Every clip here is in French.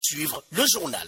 suivre le journal.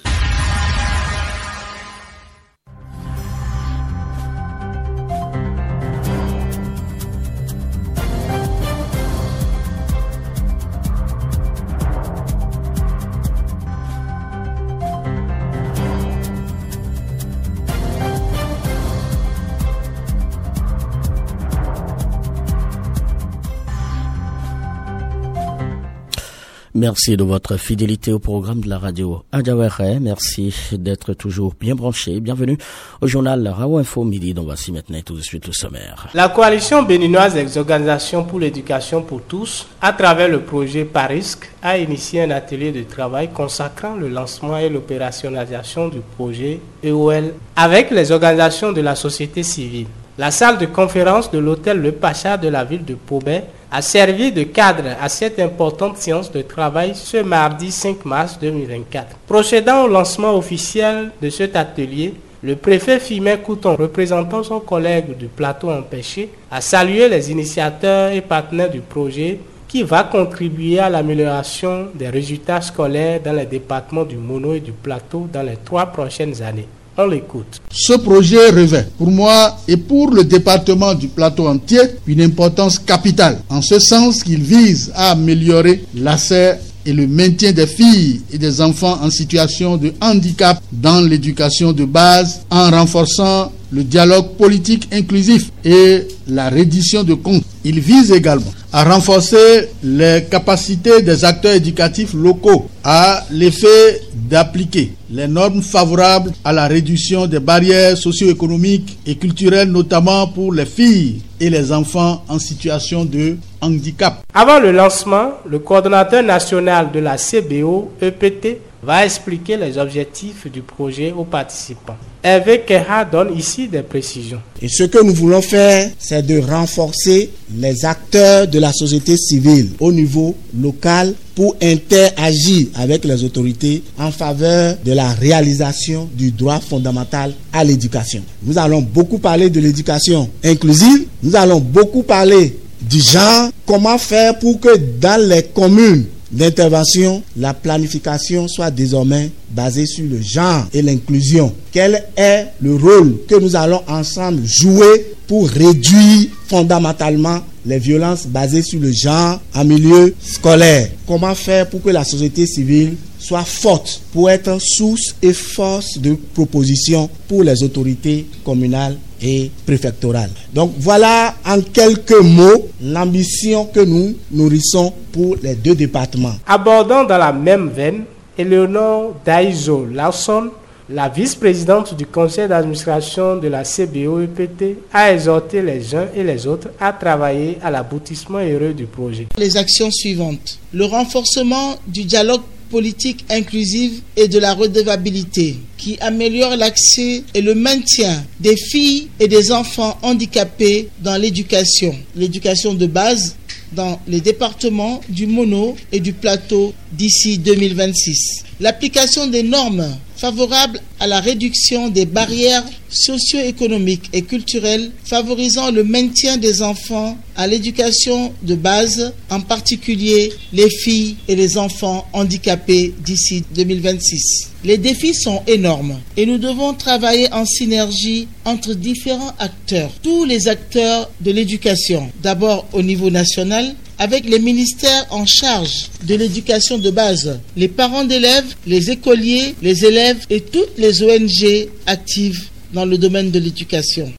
Merci de votre fidélité au programme de la radio Adjawere. Merci d'être toujours bien branché. Bienvenue au journal Rao Info Midi, dont voici maintenant tout de suite le sommaire. La coalition béninoise des organisations pour l'éducation pour tous, à travers le projet PARISC, a initié un atelier de travail consacrant le lancement et l'opérationnalisation du projet EOL avec les organisations de la société civile. La salle de conférence de l'hôtel Le Pacha de la ville de Pobet a servi de cadre à cette importante séance de travail ce mardi 5 mars 2024. Procédant au lancement officiel de cet atelier, le préfet Fimet Couton, représentant son collègue du plateau empêché, a salué les initiateurs et partenaires du projet qui va contribuer à l'amélioration des résultats scolaires dans les départements du Mono et du Plateau dans les 3 prochaines années. On l'écoute. Ce projet revêt pour moi et pour le département du Plateau entier une importance capitale, en ce sens qu'il vise à améliorer l'accès et le maintien des filles et des enfants en situation de handicap dans l'éducation de base, en renforçant le dialogue politique inclusif et la reddition de comptes. Il vise également à renforcer les capacités des acteurs éducatifs locaux à l'effet d'appliquer les normes favorables à la réduction des barrières socio-économiques et culturelles, notamment pour les filles et les enfants en situation de handicap. Avant le lancement, le coordonnateur national de la CBO, EPT, va expliquer les objectifs du projet aux participants. Hervé Keha donne ici des précisions. Et ce que nous voulons faire, c'est de renforcer les acteurs de la société civile au niveau local pour interagir avec les autorités en faveur de la réalisation du droit fondamental à l'éducation. Nous allons beaucoup parler de l'éducation inclusive, nous allons beaucoup parler du genre, comment faire pour que dans les communes d'intervention, la planification soit désormais basée sur le genre et l'inclusion. Quel est le rôle que nous allons ensemble jouer pour réduire fondamentalement les violences basées sur le genre en milieu scolaire? Comment faire pour que la société civile soit forte pour être source et force de proposition pour les autorités communales et préfectorales. Donc voilà en quelques mots l'ambition que nous nourrissons pour les 2 départements. Abordant dans la même veine, Eleonore Daizo Larson, la vice-présidente du conseil d'administration de la CBO-EPT, a exhorté les uns et les autres à travailler à l'aboutissement heureux du projet. Les actions suivantes. Le renforcement du dialogue politique inclusive et de la redevabilité qui améliore l'accès et le maintien des filles et des enfants handicapés dans l'éducation de base dans les départements du Mono et du Plateau d'ici 2026. L'application des normes favorables à la réduction des barrières socio-économiques et culturelles favorisant le maintien des enfants à l'éducation de base, en particulier les filles et les enfants handicapés d'ici 2026. Les défis sont énormes et nous devons travailler en synergie entre différents acteurs, tous les acteurs de l'éducation, d'abord au niveau national, avec les ministères en charge de l'éducation de base, les parents d'élèves, les écoliers, les élèves et toutes les ONG actives dans le domaine de l'éducation.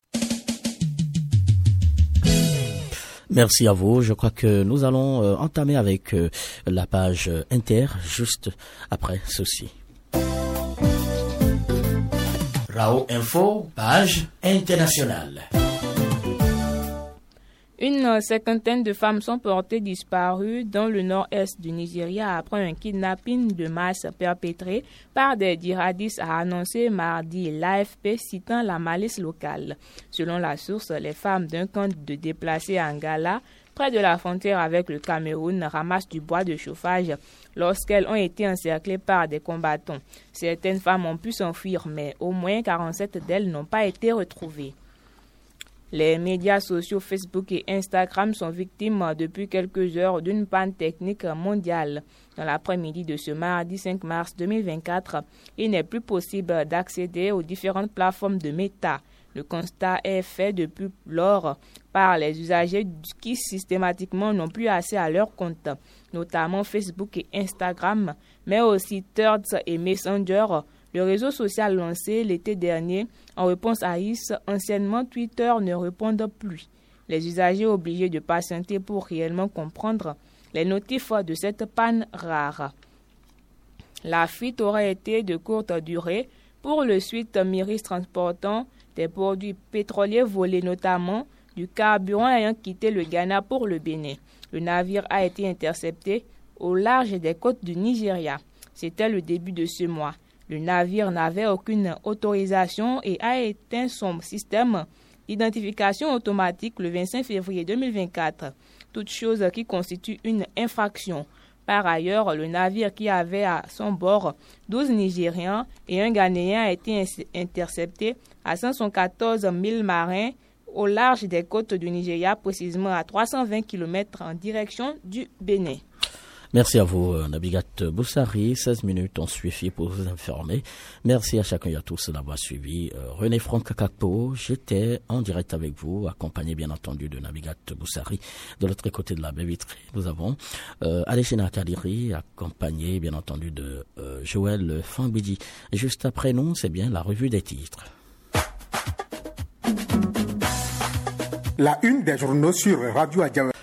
Merci à vous. Je crois que nous allons entamer avec la page Inter juste après ceci. Rao Info, page internationale. Une cinquantaine de femmes sont portées disparues dans le nord-est du Nigeria après un kidnapping de masse perpétré par des djihadistes, a annoncé mardi l'AFP citant la malice locale. Selon la source, les femmes d'un camp de déplacés à Ngala, près de la frontière avec le Cameroun, ramassent du bois de chauffage lorsqu'elles ont été encerclées par des combattants. Certaines femmes ont pu s'enfuir, mais au moins 47 d'elles n'ont pas été retrouvées. Les médias sociaux Facebook et Instagram sont victimes depuis quelques heures d'une panne technique mondiale. Dans l'après-midi de ce mardi 5 mars 2024, il n'est plus possible d'accéder aux différentes plateformes de Meta. Le constat est fait depuis lors par les usagers qui systématiquement n'ont plus accès à leur compte, notamment Facebook et Instagram, mais aussi Threads et Messenger, le réseau social lancé l'été dernier en réponse à X, anciennement Twitter, ne répondent plus. Les usagers obligés de patienter pour réellement comprendre les notifs de cette panne rare. La fuite aurait été de courte durée pour le suite Miris transportant des produits pétroliers volés, notamment du carburant ayant quitté le Ghana pour le Bénin. Le navire a été intercepté au large des côtes du Nigeria. C'était le début de ce mois. Le navire n'avait aucune autorisation et a éteint son système d'identification automatique le 25 février 2024, toute chose qui constitue une infraction. Par ailleurs, le navire qui avait à son bord 12 Nigérians et un Ghanéen a été intercepté à 114 milles marins au large des côtes du Nigeria, précisément à 320 km en direction du Bénin. Merci à vous, Nabigat Boussari. 16 minutes ont suffi pour vous informer. Merci à chacun et à tous d'avoir suivi. René Franck Kakpo, j'étais en direct avec vous, accompagné bien entendu de Nabigat Boussari. De l'autre côté de la baie vitrée, nous avons Alechina Kadiri, accompagné bien entendu de Joël Fambidji. Juste après nous, c'est bien la revue des titres. La une des journaux sur Radio Adjaoué.